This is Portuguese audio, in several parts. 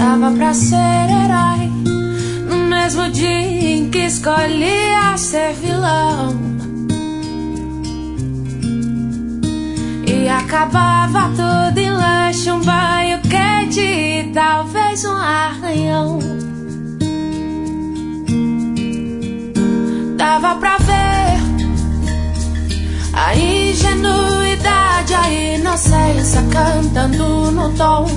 Dava pra ser herói no mesmo dia em que escolhia ser vilão. E acabava tudo em lanche, um banho quente e talvez um arranhão. Dava pra ver a ingenuidade, a inocência cantando no tom.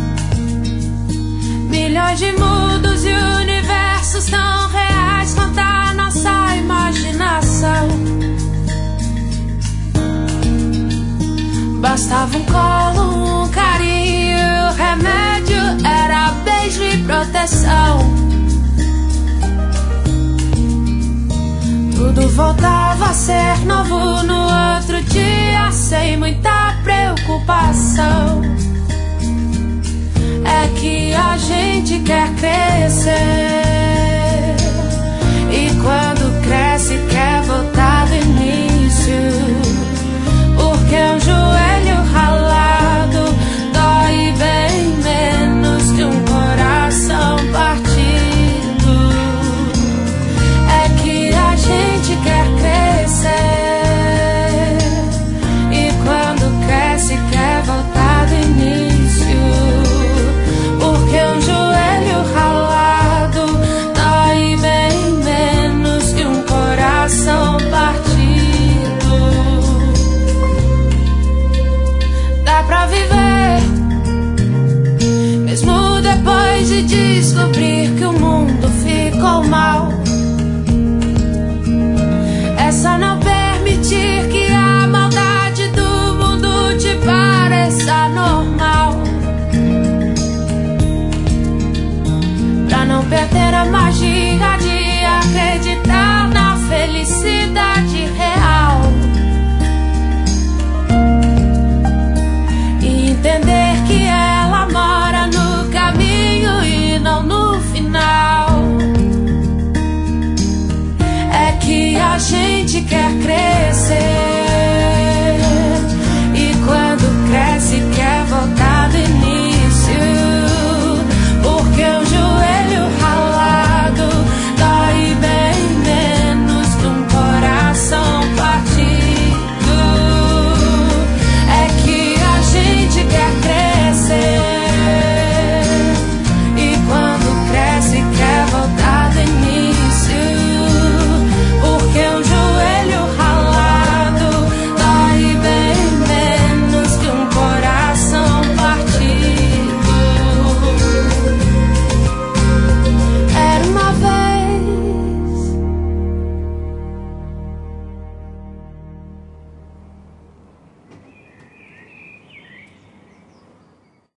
Milhões de mundos e universos tão reais quanto a nossa imaginação. Bastava um colo, um carinho, o remédio era beijo e proteção. Tudo voltava a ser novo no outro dia, sem muita preocupação. É que a gente quer crescer, e quando cresce quer voltar do início. Porque um joelho ralado dói bem menos que um coração partido. É que a gente quer crescer, e quando cresce quer voltar do início. Porque um joelho ralado dói bem menos que um coração partido. Dá pra viver, mesmo depois de descobrir que o mundo ficou mal. É só não permitir que a maldade do mundo te pareça normal, pra não perder a magia de acreditar na felicidade.